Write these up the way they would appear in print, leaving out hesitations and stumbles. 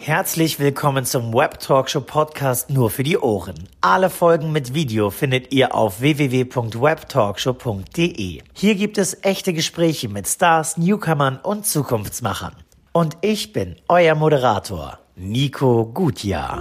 Herzlich willkommen zum Web Talkshow Podcast nur für die Ohren. Alle Folgen mit Video findet ihr auf www.webtalkshow.de. Hier gibt es echte Gespräche mit Stars, Newcomern und Zukunftsmachern. Und ich bin euer Moderator, Nico Gutjahr.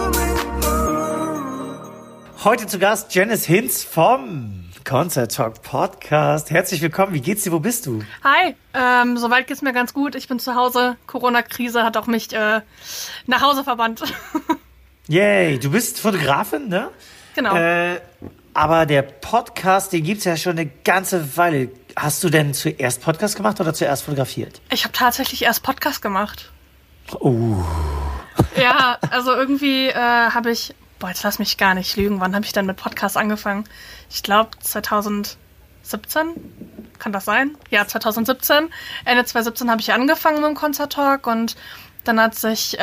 Heute zu Gast Janice Hinz vom Concert Talk Podcast. Herzlich willkommen. Wie geht's dir? Wo bist du? Hi, soweit geht's mir ganz gut. Ich bin zu Hause. Corona-Krise hat auch mich nach Hause verbannt. Yay, du bist Fotografin, ne? Genau. Aber der Podcast, den gibt's ja schon eine ganze Weile. Hast du denn zuerst Podcast gemacht oder zuerst fotografiert? Ich habe tatsächlich erst Podcast gemacht. Oh. Ja, also irgendwie habe ich... Boah, jetzt lass mich gar nicht lügen. Wann habe ich denn mit Podcast angefangen? Ich glaube 2017. Kann das sein? Ja, 2017. Ende 2017 habe ich angefangen mit dem Concert Talk und dann hat sich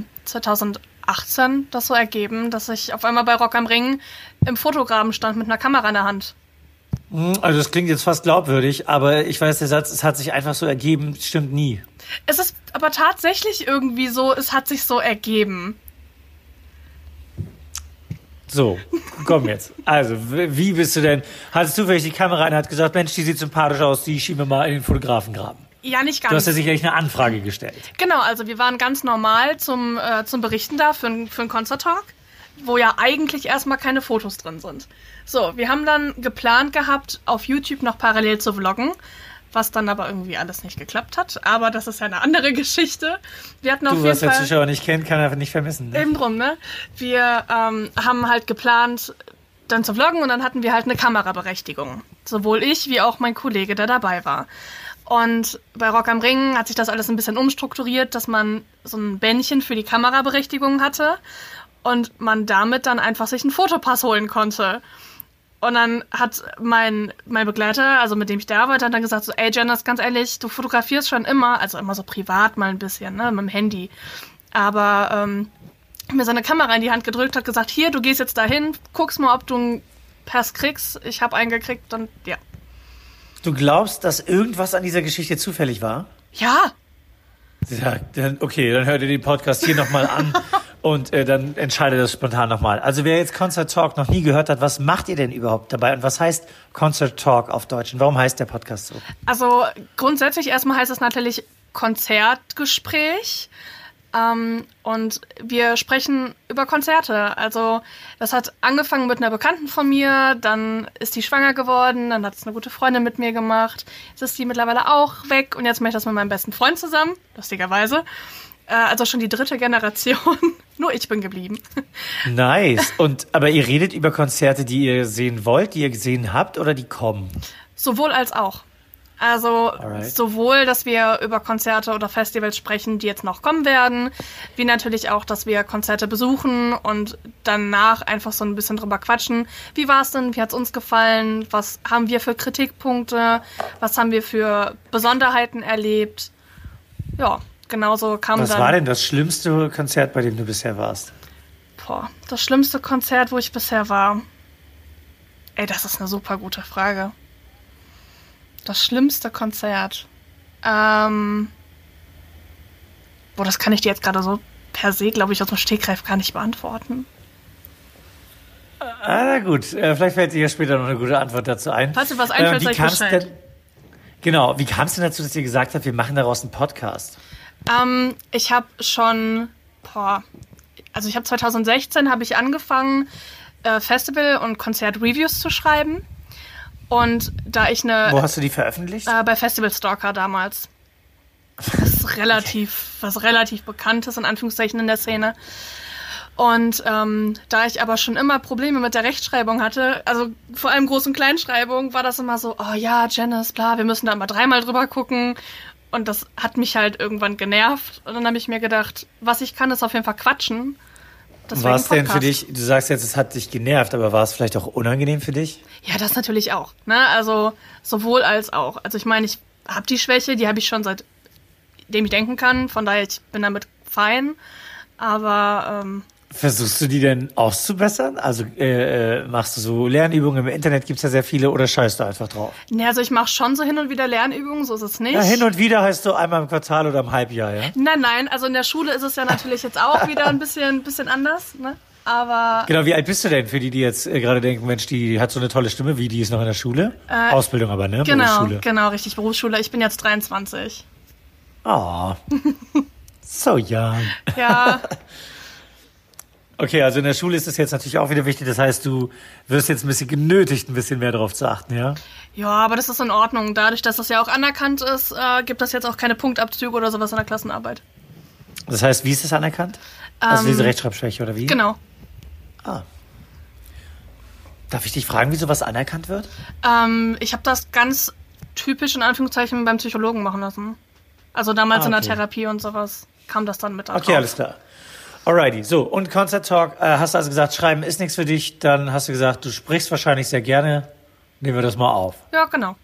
2018 das so ergeben, dass ich auf einmal bei Rock am Ring im Fotograben stand mit einer Kamera in der Hand. Also das klingt jetzt fast glaubwürdig, aber ich weiß, der Satz, es hat sich einfach so ergeben, stimmt nie. Es ist aber tatsächlich irgendwie so, es hat sich so ergeben. So, komm jetzt. Also, wie bist du denn? Hattest du vielleicht die Kamera in und hat gesagt, Mensch, die sieht sympathisch aus, die schieben wir mal in den Fotografengraben? Ja, nicht ganz. Du hast ja sicherlich eine Anfrage gestellt. Genau, also wir waren ganz normal zum Berichten da für einen Concert Talk, wo ja eigentlich erstmal keine Fotos drin sind. So, wir haben dann geplant gehabt, auf YouTube noch parallel zu vloggen, was dann aber irgendwie alles nicht geklappt hat. Aber das ist ja eine andere Geschichte. Wir hatten auf jeden was der Fall, Zuschauer nicht kennt, kann er nicht vermissen. Ne? eben drum, ne? Wir haben halt geplant, dann zu vloggen und dann hatten wir halt eine Kameraberechtigung. Sowohl ich wie auch mein Kollege, der dabei war. Und bei Rock am Ring hat sich das alles ein bisschen umstrukturiert, dass man so ein Bändchen für die Kameraberechtigung hatte und man damit dann einfach sich einen Fotopass holen konnte. Und dann hat mein Begleiter, also mit dem ich da arbeite, hat dann gesagt so, ey Janice, ganz ehrlich, du fotografierst schon immer, also immer so privat mal ein bisschen, ne, mit dem Handy. Aber mir seine Kamera in die Hand gedrückt, hat gesagt, hier, du gehst jetzt dahin, guckst mal, ob du einen Pass kriegst. Ich habe einen gekriegt und ja. Du glaubst, dass irgendwas an dieser Geschichte zufällig war? Ja. Ja, okay, dann hört ihr den Podcast hier nochmal an und dann entscheidet das spontan nochmal. Also wer jetzt Concert Talk noch nie gehört hat, was macht ihr denn überhaupt dabei und was heißt Concert Talk auf Deutsch und warum heißt der Podcast so? Also grundsätzlich erstmal heißt es natürlich Konzertgespräch. Und wir sprechen über Konzerte. Also das hat angefangen mit einer Bekannten von mir, dann ist die schwanger geworden, dann hat es eine gute Freundin mit mir gemacht. Jetzt ist die mittlerweile auch weg und jetzt mache ich das mit meinem besten Freund zusammen, lustigerweise. Also schon die 3. Generation. Nur ich bin geblieben. Nice. Aber ihr redet über Konzerte, die ihr sehen wollt, die ihr gesehen habt oder die kommen? Sowohl als auch. Also Alright. Sowohl, dass wir über Konzerte oder Festivals sprechen, die jetzt noch kommen werden, wie natürlich auch, dass wir Konzerte besuchen und danach einfach so ein bisschen drüber quatschen. Wie war es denn? Wie hat es uns gefallen? Was haben wir für Kritikpunkte? Was haben wir für Besonderheiten erlebt? Ja, genauso kam Was dann... war denn das schlimmste Konzert, bei dem du bisher warst? Das schlimmste Konzert, wo ich bisher war. Ey, das ist eine super gute Frage. Das schlimmste Konzert. Das kann ich dir jetzt gerade so per se, glaube ich, aus dem Stegreif gar nicht beantworten. Na gut, vielleicht fällt dir ja später noch eine gute Antwort dazu ein. Falls dir was einfällt, sag ich Bescheid. Genau, wie kam es denn dazu, dass ihr gesagt habt, wir machen daraus einen Podcast? Ich habe schon, also ich habe 2016 habe ich angefangen, Festival- und Konzert-Reviews zu schreiben. Und da ich Wo hast du die veröffentlicht? Bei Festival Stalker damals. Das ist was relativ Bekanntes, in Anführungszeichen, in der Szene. Und da ich aber schon immer Probleme mit der Rechtschreibung hatte, also vor allem Groß- und Kleinschreibung, war das immer so, oh ja, Janice, bla, wir müssen da mal 3-mal drüber gucken. Und das hat mich halt irgendwann genervt. Und dann habe ich mir gedacht, was ich kann, ist auf jeden Fall quatschen. War es denn für dich, du sagst jetzt, es hat dich genervt, aber war es vielleicht auch unangenehm für dich? Ja, das natürlich auch. Ne? Also sowohl als auch. Also ich meine, ich habe die Schwäche, die habe ich schon seitdem ich denken kann. Von daher, ich bin damit fein. Aber Versuchst du die denn auszubessern? Also machst du so Lernübungen im Internet, gibt's ja sehr viele, oder scheißt du einfach drauf? Ne, also ich mache schon so hin und wieder Lernübungen, so ist es nicht. Ja, hin und wieder heißt so einmal im Quartal oder im Halbjahr, ja? Nein, also in der Schule ist es ja natürlich jetzt auch wieder ein bisschen anders, ne? Aber... Genau, wie alt bist du denn, für die jetzt gerade denken, Mensch, die hat so eine tolle Stimme, wie die ist noch in der Schule? Ausbildung aber, ne? Berufsschule. Genau, richtig, Berufsschule. Ich bin jetzt 23. Oh, so young. Ja. Okay, also in der Schule ist es jetzt natürlich auch wieder wichtig. Das heißt, du wirst jetzt ein bisschen genötigt, ein bisschen mehr darauf zu achten, ja? Ja, aber das ist in Ordnung. Dadurch, dass das ja auch anerkannt ist, gibt das jetzt auch keine Punktabzüge oder sowas in der Klassenarbeit. Das heißt, wie ist das anerkannt? Also diese Rechtschreibschwäche oder wie? Genau. Ah. Darf ich dich fragen, wie sowas anerkannt wird? Ich habe das ganz typisch in Anführungszeichen beim Psychologen machen lassen. Also damals in der Therapie und sowas kam das dann mit drauf. Okay, alles klar. Alrighty, so, und Concert Talk, hast du also gesagt, Schreiben ist nichts für dich, dann hast du gesagt, du sprichst wahrscheinlich sehr gerne, nehmen wir das mal auf. Ja, genau.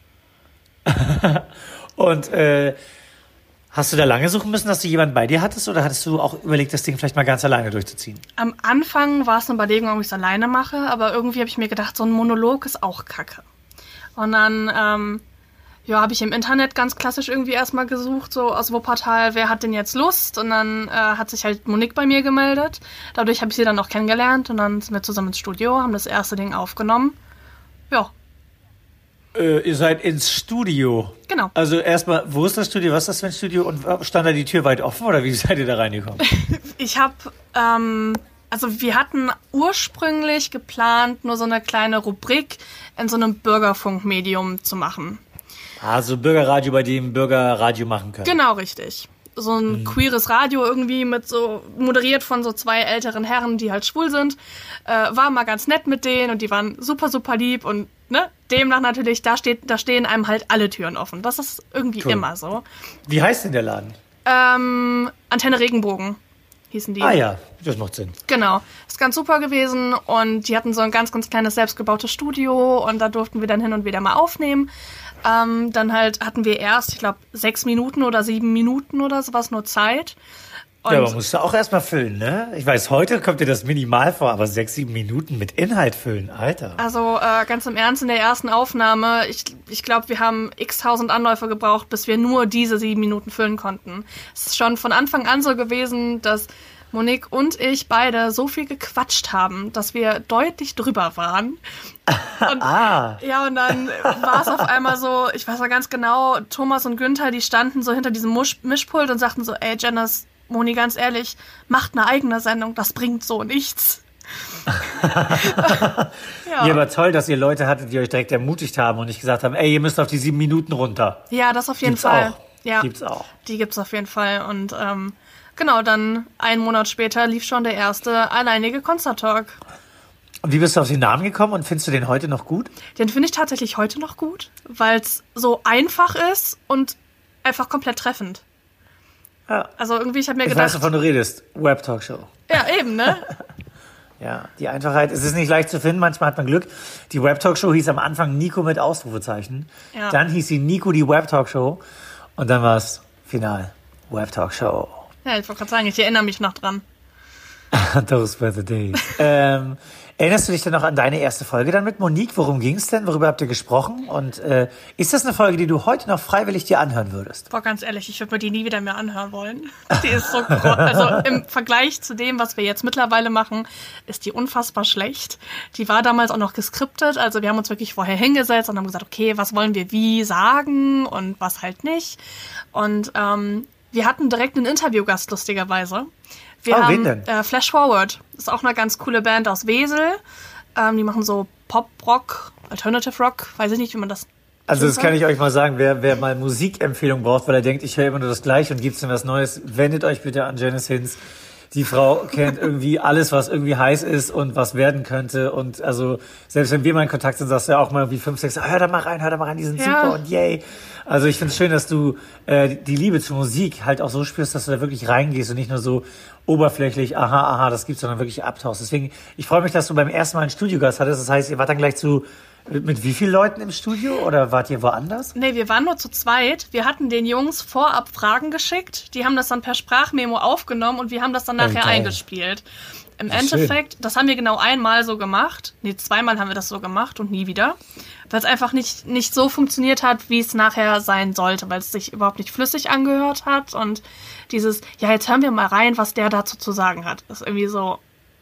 Und hast du da lange suchen müssen, dass du jemanden bei dir hattest, oder hattest du auch überlegt, das Ding vielleicht mal ganz alleine durchzuziehen? Am Anfang war es eine Überlegung, ob ich es alleine mache, aber irgendwie habe ich mir gedacht, so ein Monolog ist auch kacke. Und dann habe ich im Internet ganz klassisch irgendwie erstmal gesucht, so aus Wuppertal, wer hat denn jetzt Lust? Und dann hat sich halt Monique bei mir gemeldet. Dadurch habe ich sie dann auch kennengelernt und dann sind wir zusammen ins Studio, haben das erste Ding aufgenommen. Ja. Ihr seid ins Studio. Genau. Also erstmal, wo ist das Studio, was ist das für ein Studio und stand da die Tür weit offen oder wie seid ihr da reingekommen? Ich habe, also wir hatten ursprünglich geplant, nur so eine kleine Rubrik in so einem Bürgerfunkmedium zu machen. Also Bürgerradio, bei dem Bürger Radio machen können. Genau, richtig. So ein queeres Radio irgendwie mit so, moderiert von so 2 älteren Herren, die halt schwul sind. War mal ganz nett mit denen und die waren super, super lieb und ne, demnach natürlich, da stehen einem halt alle Türen offen. Das ist irgendwie immer so. Wie heißt denn der Laden? Antenne Regenbogen hießen die. Ah ja, das macht Sinn. Genau. Ist ganz super gewesen und die hatten so ein ganz, ganz kleines selbstgebautes Studio und da durften wir dann hin und wieder mal aufnehmen. Dann halt hatten wir erst, ich glaube, 6 Minuten oder 7 Minuten oder sowas nur Zeit. Und ja, aber musst du auch erstmal füllen, ne? Ich weiß, heute kommt dir das minimal vor, aber 6, 7 Minuten mit Inhalt füllen, Alter. Also ganz im Ernst, in der ersten Aufnahme, ich glaube, wir haben x-tausend Anläufe gebraucht, bis wir nur diese 7 Minuten füllen konnten. Es ist schon von Anfang an so gewesen, dass Monique und ich beide so viel gequatscht haben, dass wir deutlich drüber waren. Und, ja, und dann war es auf einmal so, ich weiß noch ganz genau, Thomas und Günther, die standen so hinter diesem Mischpult und sagten so, ey Janice, Moni, ganz ehrlich, macht eine eigene Sendung, das bringt so nichts. Ja, aber toll, dass ihr Leute hattet, die euch direkt ermutigt haben und nicht gesagt haben, ey, ihr müsst auf die 7 Minuten runter. Ja, das auf jeden Fall. Auch. Ja, gibt's auch. Die gibt's auf jeden Fall und genau, dann einen Monat später lief schon der erste alleinige Concert Talk. Und wie bist du auf den Namen gekommen und findest du den heute noch gut? Den finde ich tatsächlich heute noch gut, weil es so einfach ist und einfach komplett treffend. Ja. Also irgendwie, ich habe mir Ich gedacht... weiß, wovon du redest. Web-Talkshow. Ja, eben, ne? Ja, die Einfachheit, es ist nicht leicht zu finden, manchmal hat man Glück. Die Web-Talkshow hieß am Anfang Nico mit Ausrufezeichen. Ja. Dann hieß sie Nico die Web-Talkshow und dann war es final Web-Talkshow. Ja, ich wollte gerade sagen, ich erinnere mich noch dran. Those were the days. Erinnerst du dich denn noch an deine erste Folge dann mit Monique? Worum ging es denn? Worüber habt ihr gesprochen? Und ist das eine Folge, die du heute noch freiwillig dir anhören würdest? Boah, ganz ehrlich, ich würde mir die nie wieder mehr anhören wollen. Die ist so also im Vergleich zu dem, was wir jetzt mittlerweile machen, ist die unfassbar schlecht. Die war damals auch noch geskriptet. Also wir haben uns wirklich vorher hingesetzt und haben gesagt, okay, was wollen wir wie sagen und was halt nicht. Und wir hatten direkt einen Interviewgast, lustigerweise. Wir haben wen denn? Flash Forward. Das ist auch eine ganz coole Band aus Wesel. Die machen so Pop-Rock, Alternative Rock. Weiß ich nicht, wie man das... Also das kann ich euch mal sagen, wer mal Musikempfehlung braucht, weil er denkt, ich höre immer nur das Gleiche und gibt's denn was Neues, wendet euch bitte an Janice Hinz. Die Frau kennt irgendwie alles, was irgendwie heiß ist und was werden könnte. Und also selbst wenn wir mal in Kontakt sind, sagst du ja auch mal irgendwie 5, 6, hör da mal rein, die sind super und yay. Also ich finde es schön, dass du die Liebe zur Musik halt auch so spürst, dass du da wirklich reingehst und nicht nur so oberflächlich, aha, das gibt's, sondern wirklich abtauchst. Deswegen, ich freue mich, dass du beim ersten Mal einen Studiogast hattest. Das heißt, ihr wart dann gleich zu Mit wie vielen Leuten im Studio oder wart ihr woanders? Nee, wir waren nur zu zweit. Wir hatten den Jungs vorab Fragen geschickt. Die haben das dann per Sprachmemo aufgenommen und wir haben das dann nachher eingespielt. Im Endeffekt, das haben wir genau einmal so gemacht. Nee, zweimal haben wir das so gemacht und nie wieder. Weil es einfach nicht so funktioniert hat, wie es nachher sein sollte, weil es sich überhaupt nicht flüssig angehört hat. Und dieses, ja, jetzt hören wir mal rein, was der dazu zu sagen hat. Das ist irgendwie so,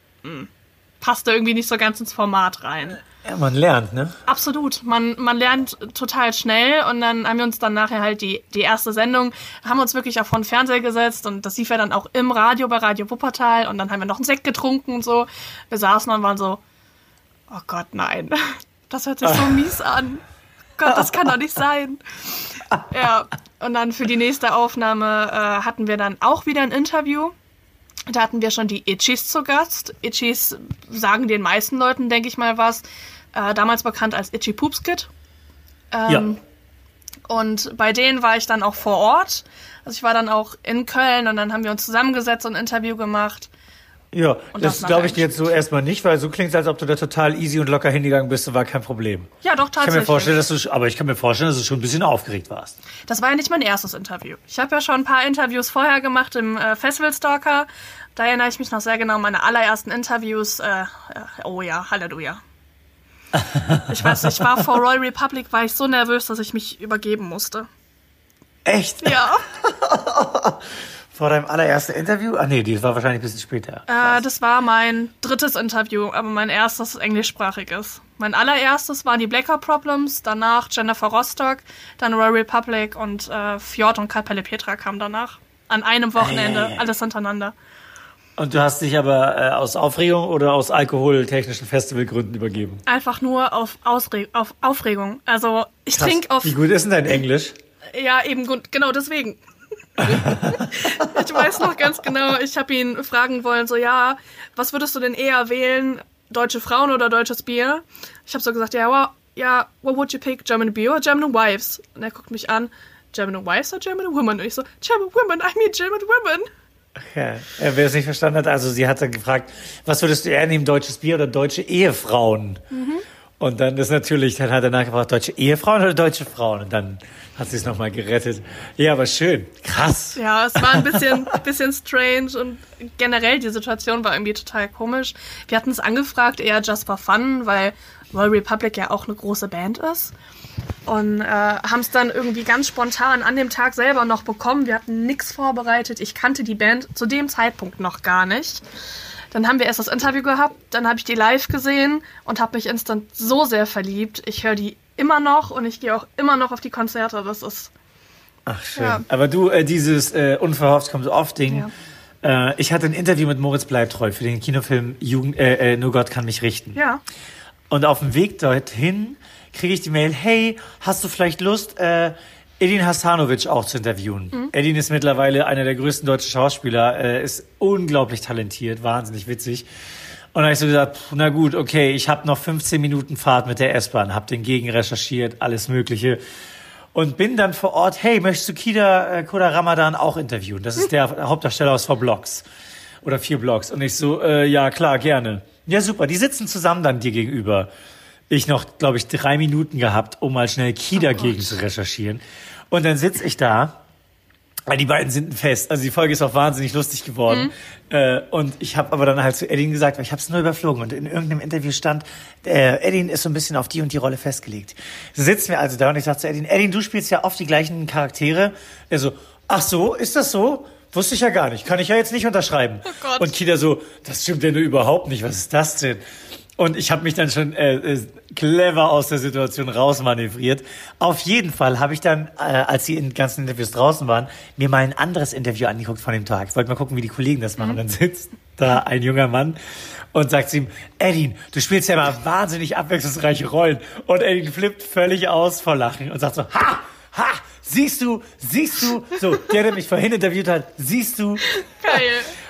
passte irgendwie nicht so ganz ins Format rein. Ja, man lernt, ne? Absolut. Man lernt total schnell und dann haben wir uns dann nachher halt die erste Sendung, haben uns wirklich auch vor den Fernseher gesetzt und das lief ja dann auch im Radio bei Radio Wuppertal und dann haben wir noch einen Sekt getrunken und so. Wir saßen und waren so, oh Gott, nein. Das hört sich so mies an. Gott, das kann doch nicht sein. Ja, und dann für die nächste Aufnahme hatten wir dann auch wieder ein Interview. Da hatten wir schon die Itchies zu Gast. Itchies sagen den meisten Leuten, denke ich mal, was. Damals bekannt als Itchy Poops Kid. Ja. Und bei denen war ich dann auch vor Ort. Also ich war dann auch in Köln und dann haben wir uns zusammengesetzt und ein Interview gemacht. Ja, und das glaube ich dir jetzt so erstmal nicht, weil so klingt es, als ob du da total easy und locker hingegangen bist und war kein Problem. Ja, doch, tatsächlich. Ich kann mir vorstellen, dass du schon ein bisschen aufgeregt warst. Das war ja nicht mein erstes Interview. Ich habe ja schon ein paar Interviews vorher gemacht im Festival Stalker. Da erinnere ich mich noch sehr genau an meine allerersten Interviews. Oh ja, Halleluja. Ich weiß nicht, ich war vor Royal Republic, war ich so nervös, dass ich mich übergeben musste. Echt? Ja. Vor deinem allerersten Interview? Ah nee, das war wahrscheinlich ein bisschen später. Das war mein drittes Interview, aber mein erstes englischsprachiges. Mein allererstes waren die Blackout Problems, danach Jennifer Rostock, dann Royal Republic und Fjord und Kapelle Petra kamen danach. An einem Wochenende, alles hintereinander. Und du hast dich aber aus Aufregung oder aus alkoholtechnischen Festivalgründen übergeben? Einfach nur auf Aufregung. Also ich trinke auf... Wie gut ist denn dein Englisch? Ja, eben gut, genau deswegen. Ich weiß noch ganz genau, ich habe ihn fragen wollen, so ja, was würdest du denn eher wählen, deutsche Frauen oder deutsches Bier? Ich habe so gesagt, what would you pick, German Beer or German Wives? Und er guckt mich an, German Wives or German Women? Und ich so, German Women, I mean German Women. Okay. Wer es nicht verstanden hat, also sie hatte gefragt, was würdest du eher nehmen, deutsches Bier oder deutsche Ehefrauen? Mhm. Und dann ist natürlich, dann hat er nachgefragt, deutsche Ehefrauen oder deutsche Frauen? Und dann hat sie es nochmal gerettet. Ja, aber schön. Krass. Ja, es war ein bisschen strange und generell die Situation war irgendwie total komisch. Wir hatten es angefragt, eher just for fun, weil Royal Republic ja auch eine große Band ist. Und haben es dann irgendwie ganz spontan an dem Tag selber noch bekommen. Wir hatten nichts vorbereitet. Ich kannte die Band zu dem Zeitpunkt noch gar nicht. Dann haben wir erst das Interview gehabt, dann habe ich die live gesehen und habe mich instant so sehr verliebt. Ich höre die immer noch und ich gehe auch immer noch auf die Konzerte. Das ist... Ach, schön. Ja. Aber du, dieses unverhofft kommt so oft Ding. Ja. Ich hatte ein Interview mit Moritz Bleibtreu für den Kinofilm Nur Gott kann mich richten. Ja. Und auf dem Weg dorthin kriege ich die Mail, hey, hast du vielleicht Lust, Edin Hasanovic auch zu interviewen? Mhm. Edin ist mittlerweile einer der größten deutschen Schauspieler, ist unglaublich talentiert, wahnsinnig witzig. Und dann habe ich so gesagt, na gut, okay, ich habe noch 15 Minuten Fahrt mit der S-Bahn, habe den gegen recherchiert, alles Mögliche. Und bin dann vor Ort, hey, möchtest du Koda Ramadan auch interviewen? Das ist der Hauptdarsteller aus 4 Blocks. Oder 4 Blocks. Und ich so, ja klar, gerne. Ja, super, die sitzen zusammen dann dir gegenüber. Ich noch, glaube ich, 3 Minuten gehabt, um mal schnell Kida gegen zu recherchieren. Und dann sitze ich da, weil die beiden sind fest. Also die Folge ist auch wahnsinnig lustig geworden. Mhm. Und ich habe aber dann halt zu Edin gesagt, weil ich habe es nur überflogen. Und in irgendeinem Interview stand, Edin ist so ein bisschen auf die und die Rolle festgelegt. So sitzen wir also da und ich sage zu Edin, du spielst ja oft die gleichen Charaktere. Er so, ach so, ist das so? Wusste ich ja gar nicht. Kann ich ja jetzt nicht unterschreiben. Oh Gott. Und Kida so, das stimmt ja nur überhaupt nicht. Was ist das denn? Und ich habe mich dann schon clever aus der Situation rausmanövriert. Auf jeden Fall habe ich dann, als die ganzen Interviews draußen waren, mir mal ein anderes Interview angeguckt von dem Tag. Ich wollte mal gucken, wie die Kollegen das machen. Mhm. Dann sitzt da ein junger Mann und sagt zu ihm, Edin, du spielst ja immer wahnsinnig abwechslungsreiche Rollen. Und Edin flippt völlig aus vor Lachen und sagt so, ha, siehst du, so, der mich vorhin interviewt hat, siehst du. Geil.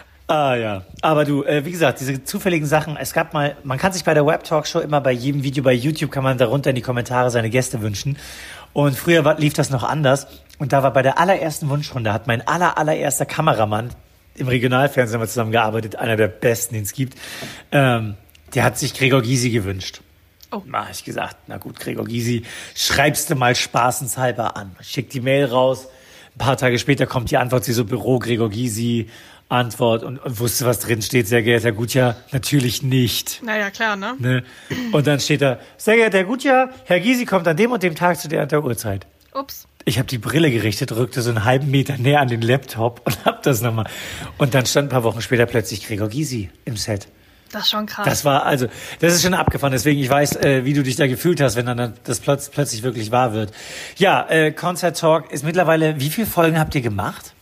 Ah ja, aber du, wie gesagt, diese zufälligen Sachen, es gab mal, man kann sich bei der Web-Talk-Show immer bei jedem Video bei YouTube, kann man darunter in die Kommentare seine Gäste wünschen. Und früher lief das noch anders. Und da war bei der allerersten Wunschrunde, hat mein allererster Kameramann, im Regionalfernsehen haben wir zusammengearbeitet, einer der besten, den es gibt, der hat sich Gregor Gysi gewünscht. Oh. Na, hab ich gesagt, na gut, Gregor Gysi, schreibst du mal spaßenshalber an. Schick die Mail raus. Ein paar Tage später kommt die Antwort, sie so, Büro Gregor Gysi, Antwort und wusste, was drin steht, sehr geehrter Herr Gutjahr? Natürlich nicht. Naja, klar, Ne? Und dann steht da, sehr geehrter Herr Gutjahr, Herr Gysi kommt an dem und dem Tag zu der und der Uhrzeit. Ups. Ich habe die Brille gerichtet, rückte so einen halben Meter näher an den Laptop und hab das nochmal. Und dann stand ein paar Wochen später plötzlich Gregor Gysi im Set. Das ist schon krass. Das ist schon abgefahren. Deswegen, ich weiß, wie du dich da gefühlt hast, wenn dann das plötzlich wirklich wahr wird. Ja, Concert Talk ist mittlerweile, wie viele Folgen habt ihr gemacht?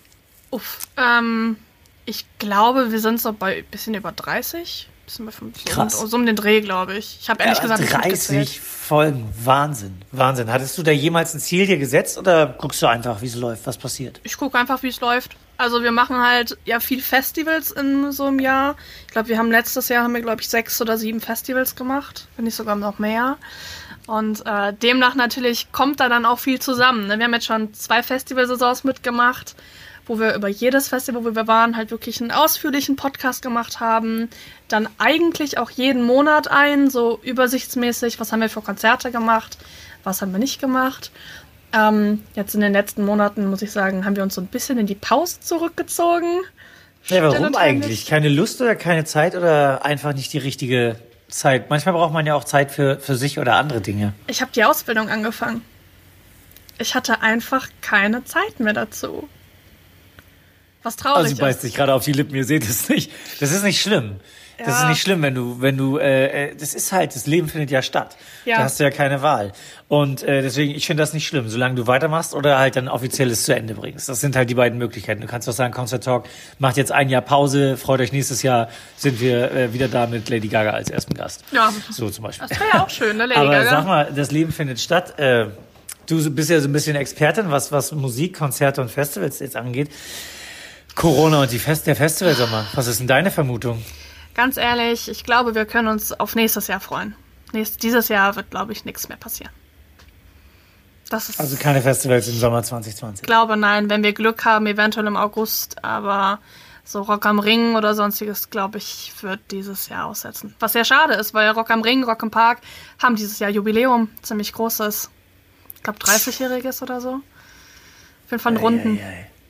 Ich glaube, wir sind so bei bisschen über 30. Bisschen bei 50. Krass. So um den Dreh, glaube ich. Ich habe ehrlich gesagt nicht 30 Folgen. Wahnsinn. Wahnsinn. Hattest du da jemals ein Ziel dir gesetzt oder guckst du einfach, wie es läuft, was passiert? Ich gucke einfach, wie es läuft. Also wir machen halt ja viel Festivals in so einem Jahr. Ich glaube, letztes Jahr haben wir, glaube ich, 6 oder 7 Festivals gemacht. Wenn nicht sogar noch mehr. Und demnach natürlich kommt da dann auch viel zusammen. Ne? Wir haben jetzt schon 2 Festivalsaisons mitgemacht, wo wir über jedes Festival, wo wir waren, halt wirklich einen ausführlichen Podcast gemacht haben. Dann eigentlich auch jeden Monat so übersichtsmäßig, was haben wir für Konzerte gemacht, was haben wir nicht gemacht. Jetzt in den letzten Monaten, muss ich sagen, haben wir uns so ein bisschen in die Pause zurückgezogen. Ja, warum eigentlich? Keine Lust oder keine Zeit oder einfach nicht die richtige Zeit? Manchmal braucht man ja auch Zeit für sich oder andere Dinge. Ich habe die Ausbildung angefangen. Ich hatte einfach keine Zeit mehr dazu. Was traurig ist. Sie beißt sich gerade auf die Lippen, ihr seht es nicht. Das ist nicht schlimm. Ja. Das ist nicht schlimm, wenn du, das ist halt, das Leben findet ja statt. Ja. Da hast du ja keine Wahl. Und deswegen, ich finde das nicht schlimm, solange du weitermachst oder halt dann offizielles zu Ende bringst. Das sind halt die beiden Möglichkeiten. Du kannst auch sagen, Concert Talk macht jetzt ein Jahr Pause, freut euch, nächstes Jahr sind wir wieder da mit Lady Gaga als ersten Gast. Ja. So zum Beispiel. Das wäre ja auch schön, ne, Lady Aber Gaga? sag mal, das Leben findet statt. Du bist ja so ein bisschen Expertin, was Musik, Konzerte und Festivals jetzt angeht. Corona und der Festivalsommer. Was ist denn deine Vermutung? Ganz ehrlich, ich glaube, wir können uns auf nächstes Jahr freuen. Dieses Jahr wird, glaube ich, nichts mehr passieren. Das ist, also keine Festivals im Sommer 2020? Ich glaube, nein. Wenn wir Glück haben, eventuell im August. Aber so Rock am Ring oder sonstiges, glaube ich, wird dieses Jahr aussetzen. Was sehr schade ist, weil Rock am Ring, Rock im Park haben dieses Jahr Jubiläum. Ziemlich großes. Ich glaube, 30-jähriges oder so. Auf jeden Fall einen Runden.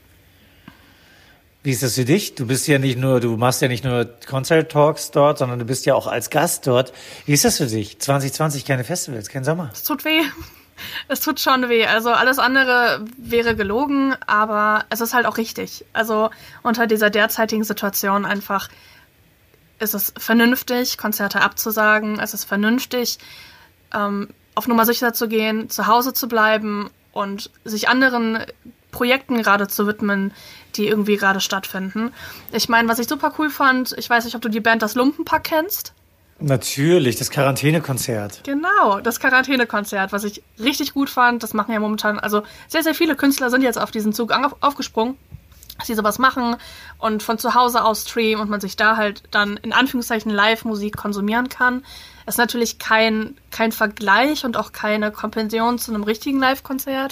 Wie ist das für dich? Du machst ja nicht nur Concert Talks dort, sondern du bist ja auch als Gast dort. Wie ist das für dich? 2020 keine Festivals, kein Sommer. Es tut weh. Es tut schon weh. Also alles andere wäre gelogen, aber es ist halt auch richtig. Also unter dieser derzeitigen Situation einfach ist es vernünftig, Konzerte abzusagen. Es ist vernünftig, auf Nummer sicher zu gehen, zu Hause zu bleiben und sich anderen Projekten gerade zu widmen, die irgendwie gerade stattfinden. Ich meine, was ich super cool fand, ich weiß nicht, ob du die Band Das Lumpenpack kennst. Natürlich, das Quarantänekonzert. Genau, das Quarantänekonzert, was ich richtig gut fand. Das machen ja momentan, also sehr, sehr viele Künstler sind jetzt auf diesen Zug aufgesprungen, dass sie sowas machen und von zu Hause aus streamen und man sich da halt dann in Anführungszeichen Live-Musik konsumieren kann. Das ist natürlich kein Vergleich und auch keine Kompension zu einem richtigen Live-Konzert.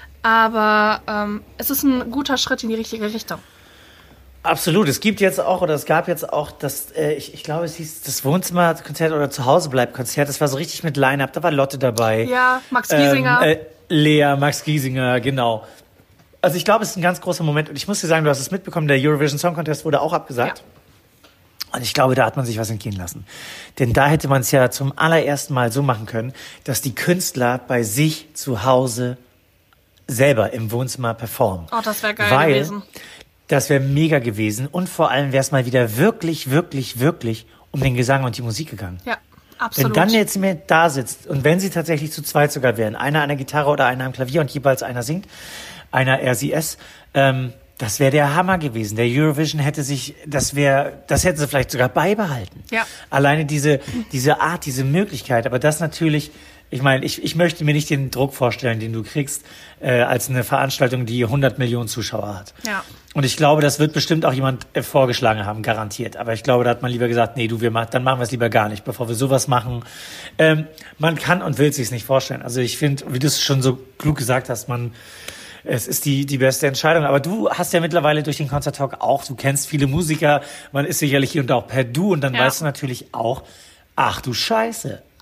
Aber es ist ein guter Schritt in die richtige Richtung. Absolut. Es gab jetzt auch das, ich glaube, es hieß das Wohnzimmerkonzert oder Zuhause-Bleib-Konzert. Das war so richtig mit Line-Up. Da war Lotte dabei. Ja, Max Giesinger. Lea, Max Giesinger, genau. Also ich glaube, es ist ein ganz großer Moment. Und ich muss dir sagen, du hast es mitbekommen, der Eurovision Song Contest wurde auch abgesagt. Ja. Und ich glaube, da hat man sich was entgehen lassen. Denn da hätte man es ja zum allerersten Mal so machen können, dass die Künstler bei sich zu Hause selber im Wohnzimmer performen. Oh, das wäre geil gewesen. Das wäre mega gewesen. Und vor allem wäre es mal wieder wirklich, wirklich, wirklich um den Gesang und die Musik gegangen. Ja, absolut. Wenn dann jetzt mir da sitzt und wenn sie tatsächlich zu zweit sogar wären, einer an der Gitarre oder einer am Klavier und jeweils einer singt, einer RCS, das wäre der Hammer gewesen. Der Eurovision hätte das hätten sie vielleicht sogar beibehalten. Ja. Alleine diese Art, diese Möglichkeit. Aber das natürlich, ich meine, ich möchte mir nicht den Druck vorstellen, den du kriegst, als eine Veranstaltung, die 100 Millionen Zuschauer hat. Ja. Und ich glaube, das wird bestimmt auch jemand vorgeschlagen haben, garantiert. Aber ich glaube, da hat man lieber gesagt, nee, dann machen wir es lieber gar nicht, bevor wir sowas machen. Man kann und will es sich nicht vorstellen. Also ich finde, wie du es schon so klug gesagt hast, es ist die beste Entscheidung. Aber du hast ja mittlerweile durch den Concert Talk auch, du kennst viele Musiker, man ist sicherlich hier und da auch per Du und dann weißt du natürlich auch, ach du Scheiße,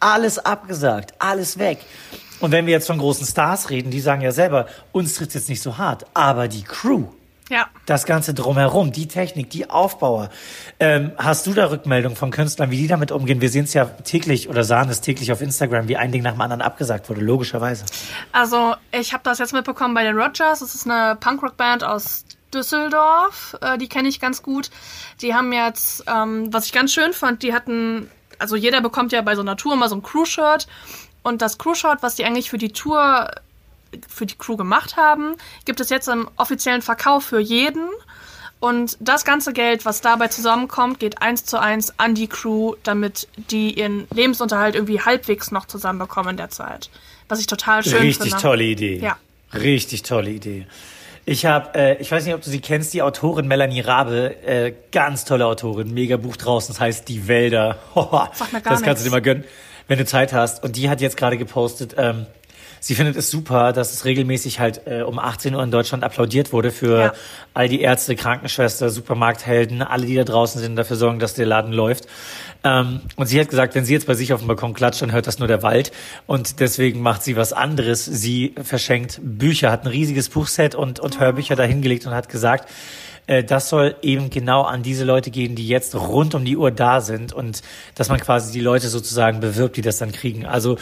alles abgesagt, alles weg. Und wenn wir jetzt von großen Stars reden, die sagen ja selber, uns trifft's jetzt nicht so hart, aber die Crew, Ja. das Ganze drumherum, die Technik, die Aufbauer. Hast du da Rückmeldungen von Künstlern, wie die damit umgehen? Wir sehen es ja täglich oder sahen es täglich auf Instagram, wie ein Ding nach dem anderen abgesagt wurde, logischerweise. Also ich habe das jetzt mitbekommen bei den Rogers. Das ist eine Punkrock-Band aus Düsseldorf. Die kenne ich ganz gut. Die haben jetzt, was ich ganz schön fand, die hatten, also jeder bekommt ja bei so einer Tour mal so ein Crew-Shirt. Und das Crew-Shirt, was die eigentlich für die Tour, für die Crew gemacht haben, gibt es jetzt im offiziellen Verkauf für jeden. Und das ganze Geld, was dabei zusammenkommt, geht 1:1 an die Crew, damit die ihren Lebensunterhalt irgendwie halbwegs noch zusammenbekommen in der Zeit. Was ich total schön finde. Richtig tolle Idee. Ja. Richtig tolle Idee. Ich weiß nicht, ob du sie kennst, die Autorin Melanie Rabe, ganz tolle Autorin, mega Buch draußen, das heißt Die Wälder. Sag mir gar das kannst du dir nichts. mal gönnen, wenn du Zeit hast. Und die hat jetzt gerade gepostet, sie findet es super, dass es regelmäßig halt um 18 Uhr in Deutschland applaudiert wurde für all die Ärzte, Krankenschwester, Supermarkthelden, alle, die da draußen sind und dafür sorgen, dass der Laden läuft. Und sie hat gesagt, wenn sie jetzt bei sich auf dem Balkon klatscht, dann hört das nur der Wald. Und deswegen macht sie was anderes. Sie verschenkt Bücher, hat ein riesiges Buchset und Hörbücher dahingelegt und hat gesagt, das soll eben genau an diese Leute gehen, die jetzt rund um die Uhr da sind und dass man quasi die Leute sozusagen bewirbt, die das dann kriegen. Also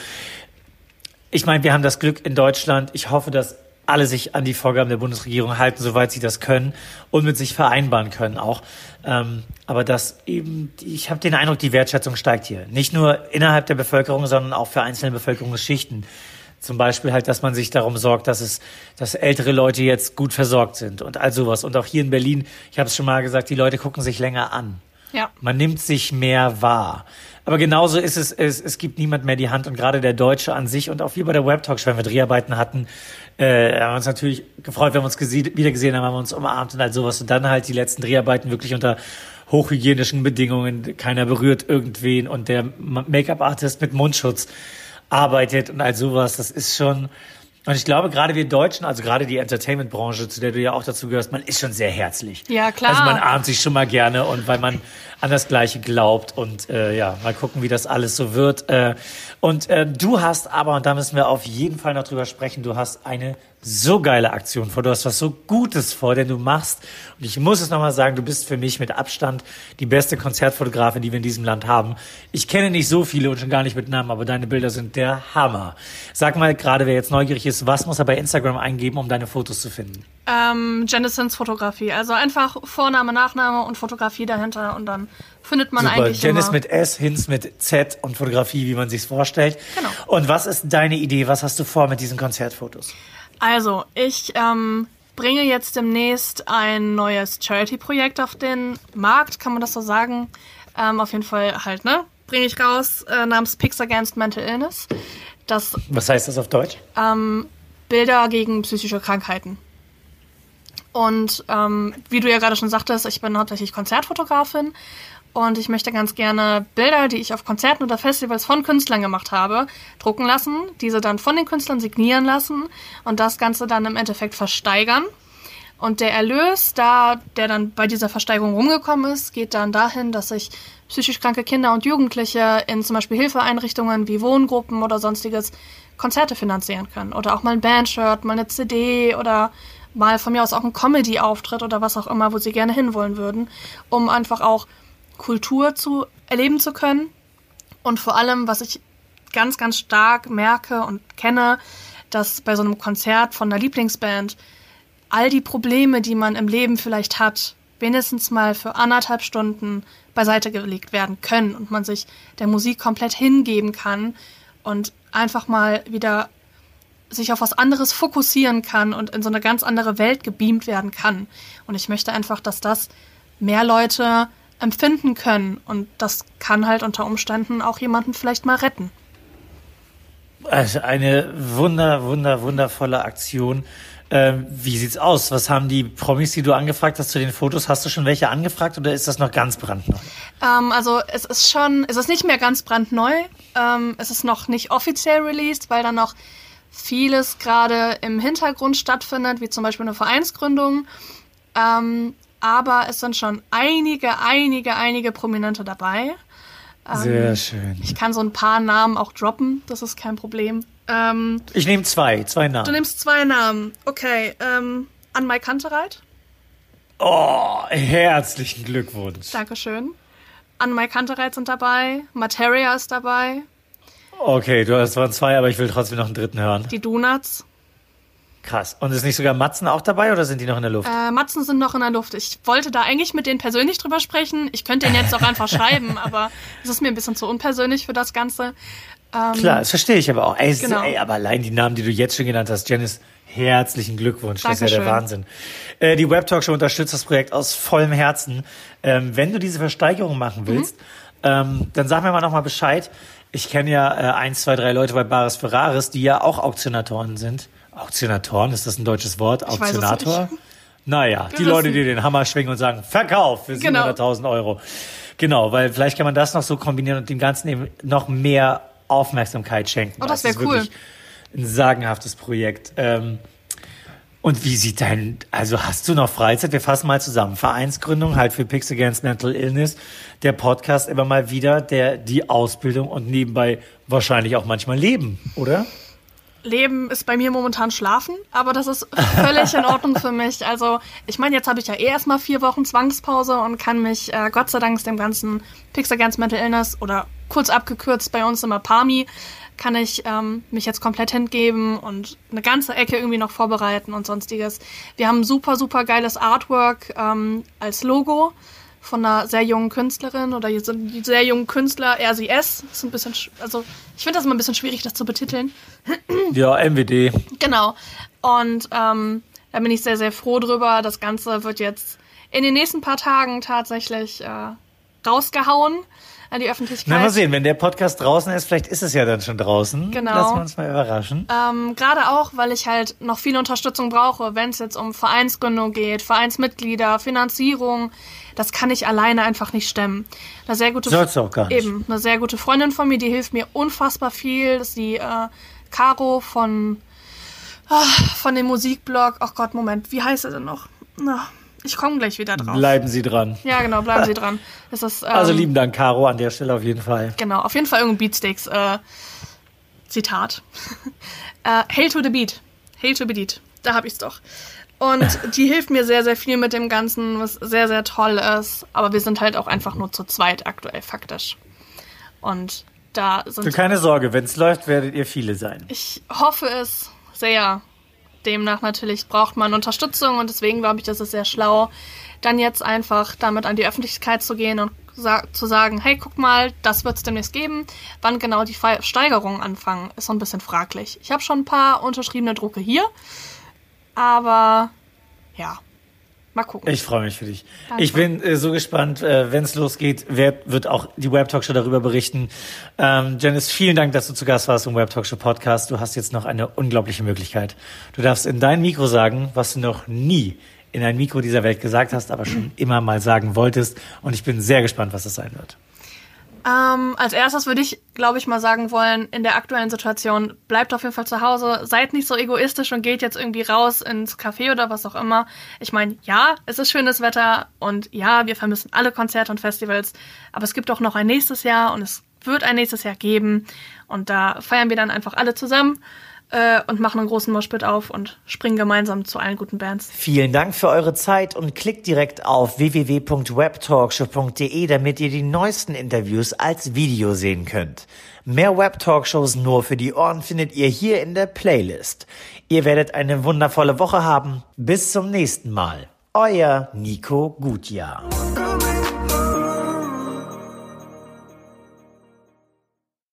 ich meine, wir haben das Glück in Deutschland. Ich hoffe, dass alle sich an die Vorgaben der Bundesregierung halten, soweit sie das können und mit sich vereinbaren können auch. Aber dass eben, ich habe den Eindruck, die Wertschätzung steigt hier. Nicht nur innerhalb der Bevölkerung, sondern auch für einzelne Bevölkerungsschichten. Zum Beispiel halt, dass man sich darum sorgt, dass ältere Leute jetzt gut versorgt sind und all sowas. Und auch hier in Berlin, ich habe es schon mal gesagt, die Leute gucken sich länger an. Ja. Man nimmt sich mehr wahr. Aber genauso ist es gibt niemand mehr die Hand und gerade der Deutsche an sich und auch wir bei der Webtalk, wenn wir Dreharbeiten hatten, haben wir uns natürlich gefreut, wenn wir uns wieder gesehen haben, haben wir uns umarmt und all sowas und dann halt die letzten Dreharbeiten wirklich unter hochhygienischen Bedingungen, keiner berührt irgendwen und der Make-up-Artist mit Mundschutz arbeitet und all sowas, das ist schon. Und ich glaube, gerade wir Deutschen, also gerade die Entertainment-Branche, zu der du ja auch dazu gehörst, man ist schon sehr herzlich. Ja, klar. Also man ahnt sich schon mal gerne und weil man an das Gleiche glaubt und mal gucken, wie das alles so wird. Du hast aber, und da müssen wir auf jeden Fall noch drüber sprechen, du hast eine so geile Aktion vor, du hast was so Gutes vor, denn du machst, und ich muss es nochmal sagen, du bist für mich mit Abstand die beste Konzertfotografin, die wir in diesem Land haben. Ich kenne nicht so viele und schon gar nicht mit Namen, aber deine Bilder sind der Hammer. Sag mal, gerade wer jetzt neugierig ist, was muss er bei Instagram eingeben, um deine Fotos zu finden? Jennysons Fotografie. Also einfach Vorname, Nachname und Fotografie dahinter und dann findet man Super. eigentlich Jennys immer. mit S, Hinz mit Z und Fotografie, wie man sich's vorstellt. Genau. Und was ist deine Idee? Was hast du vor mit diesen Konzertfotos? Also, ich bringe jetzt demnächst ein neues Charity-Projekt auf den Markt, kann man das so sagen? Auf jeden Fall halt, ne? Bringe ich raus, namens Pics Against Mental Illness. Das Was heißt das auf Deutsch? Bilder gegen psychische Krankheiten. Und wie du ja gerade schon sagtest, ich bin hauptsächlich Konzertfotografin und ich möchte ganz gerne Bilder, die ich auf Konzerten oder Festivals von Künstlern gemacht habe, drucken lassen, diese dann von den Künstlern signieren lassen und das Ganze dann im Endeffekt versteigern. Und der Erlös, der dann bei dieser Versteigerung rumgekommen ist, geht dann dahin, dass ich psychisch kranke Kinder und Jugendliche in zum Beispiel Hilfeeinrichtungen wie Wohngruppen oder sonstiges Konzerte finanzieren können. Oder auch mal ein Bandshirt, mal eine CD oder mal von mir aus auch ein Comedy-Auftritt oder was auch immer, wo sie gerne hinwollen würden, um einfach auch Kultur zu erleben zu können. Und vor allem, was ich ganz, ganz stark merke und kenne, dass bei so einem Konzert von einer Lieblingsband all die Probleme, die man im Leben vielleicht hat, wenigstens mal für 1,5 Stunden beiseite gelegt werden können und man sich der Musik komplett hingeben kann und einfach mal wieder sich auf was anderes fokussieren kann und in so eine ganz andere Welt gebeamt werden kann. Und ich möchte einfach, dass das mehr Leute empfinden können und das kann halt unter Umständen auch jemanden vielleicht mal retten. Also eine wundervolle Aktion. Wie sieht's aus? Was haben die Promis, die du angefragt hast zu den Fotos? Hast du schon welche angefragt oder ist das noch ganz brandneu? Also es ist nicht mehr ganz brandneu. Es ist noch nicht offiziell released, weil dann noch vieles gerade im Hintergrund stattfindet, wie zum Beispiel eine Vereinsgründung. Aber es sind schon einige Prominente dabei. Sehr schön. Ich kann so ein paar Namen auch droppen, das ist kein Problem. Ich nehme zwei Namen. Du nimmst 2 Namen. Okay, Anmai Kantereit. Oh, herzlichen Glückwunsch. Dankeschön. Anmai Kantereit sind dabei. Materia ist dabei. Okay, das waren 2, aber ich will trotzdem noch einen dritten hören. Die Donuts. Krass. Und ist nicht sogar Matzen auch dabei oder sind die noch in der Luft? Matzen sind noch in der Luft. Ich wollte da eigentlich mit denen persönlich drüber sprechen. Ich könnte denen jetzt auch einfach schreiben, aber es ist mir ein bisschen zu unpersönlich für das Ganze. Klar, das verstehe ich aber auch. Genau. Aber allein die Namen, die du jetzt schon genannt hast, Janice, herzlichen Glückwunsch. Dankeschön. Das ist ja der Wahnsinn. Die Web Talk Show unterstützt das Projekt aus vollem Herzen. Wenn du diese Versteigerung machen willst, dann sag mir mal nochmal Bescheid. Ich kenne ja 1, 2, 3 Leute bei Bares Ferraris, die ja auch Auktionatoren sind. Auktionatoren, ist das ein deutsches Wort? Auktionator? Naja, die Leute, die den Hammer schwingen und sagen, Verkauf für 700.000 Euro. Genau, weil vielleicht kann man das noch so kombinieren und dem Ganzen eben noch mehr Aufmerksamkeit schenken. Oh, das wäre cool. Wirklich ein sagenhaftes Projekt. Und wie sieht also hast du noch Freizeit? Wir fassen mal zusammen. Vereinsgründung halt für Pigs Against Mental Illness. Der Podcast immer mal wieder, die Ausbildung und nebenbei wahrscheinlich auch manchmal Leben, oder? Leben ist bei mir momentan Schlafen, aber das ist völlig in Ordnung für mich. Also ich meine, jetzt habe ich ja erstmal 4 Wochen Zwangspause und kann mich Gott sei Dank dem ganzen Pigs Against Mental Illness oder kurz abgekürzt bei uns immer PAMI, kann ich mich jetzt komplett hingeben und eine ganze Ecke irgendwie noch vorbereiten und sonstiges. Wir haben super, super geiles Artwork als Logo von einer sehr jungen Künstlerin oder jetzt sind die sehr jungen Künstler RCS. Das ist ein bisschen, also ich finde das immer ein bisschen schwierig, das zu betiteln. Ja, MWD. Genau. Und da bin ich sehr, sehr froh drüber. Das Ganze wird jetzt in den nächsten paar Tagen tatsächlich rausgehauen an die Öffentlichkeit. Na, mal sehen, wenn der Podcast draußen ist, vielleicht ist es ja dann schon draußen. Genau. Lassen wir uns mal überraschen. Gerade auch, weil ich halt noch viel Unterstützung brauche, wenn es jetzt um Vereinsgründung geht, Vereinsmitglieder, Finanzierung. Das kann ich alleine einfach nicht stemmen. Sollst du auch gar nicht. Eben, eine sehr gute Freundin von mir, die hilft mir unfassbar viel. Das ist die Caro von dem Musikblog. Ach Gott, Moment, wie heißt er denn noch? Ich komme gleich wieder drauf. Bleiben Sie dran. Ja, genau, bleiben Sie dran. Das ist, also lieben Dank, Caro, an der Stelle auf jeden Fall. Genau, auf jeden Fall irgendein Beatsteaks Zitat. Hail to the Beat. Hail to the Beat. Da hab ich's doch. Und die hilft mir sehr, sehr viel mit dem Ganzen, was sehr, sehr toll ist. Aber wir sind halt auch einfach nur zu zweit aktuell, faktisch. Und da sind... Keine Sorge, wenn es läuft, werdet ihr viele sein. Ich hoffe es sehr. Demnach natürlich braucht man Unterstützung und deswegen glaube ich, das ist sehr schlau, dann jetzt einfach damit an die Öffentlichkeit zu gehen und zu sagen, hey, guck mal, das wird es demnächst geben. Wann genau die Steigerungen anfangen, ist so ein bisschen fraglich. Ich habe schon ein paar unterschriebene Drucke hier, aber ja, mal gucken. Ich freue mich für dich. Danke. Ich bin so gespannt, wenn es losgeht, wird auch die Web Talk Show darüber berichten. Janice, vielen Dank, dass du zu Gast warst im Web Talk Show Podcast. Du hast jetzt noch eine unglaubliche Möglichkeit. Du darfst in dein Mikro sagen, was du noch nie in ein Mikro dieser Welt gesagt hast, aber schon immer mal sagen wolltest. Und ich bin sehr gespannt, was das sein wird. Als erstes würde ich, glaube ich, mal sagen wollen, in der aktuellen Situation, bleibt auf jeden Fall zu Hause, seid nicht so egoistisch und geht jetzt irgendwie raus ins Café oder was auch immer. Ich meine, ja, es ist schönes Wetter und ja, wir vermissen alle Konzerte und Festivals, aber es gibt auch noch ein nächstes Jahr und es wird ein nächstes Jahr geben und da feiern wir dann einfach alle zusammen und machen einen großen Moshpit auf und springen gemeinsam zu allen guten Bands. Vielen Dank für eure Zeit und klickt direkt auf www.webtalkshow.de, damit ihr die neuesten Interviews als Video sehen könnt. Mehr Web-Talkshows nur für die Ohren findet ihr hier in der Playlist. Ihr werdet eine wundervolle Woche haben. Bis zum nächsten Mal. Euer Nico Gutjahr.